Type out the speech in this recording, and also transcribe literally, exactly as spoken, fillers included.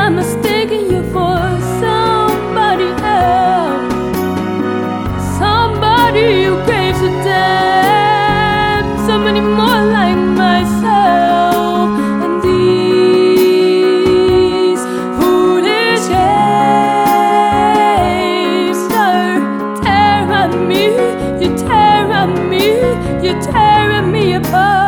I'm mistaking you for somebody else, somebody who craves to dance, somebody more like myself. And these foolish shapes are tearing me, you tearing me, you tearing me apart.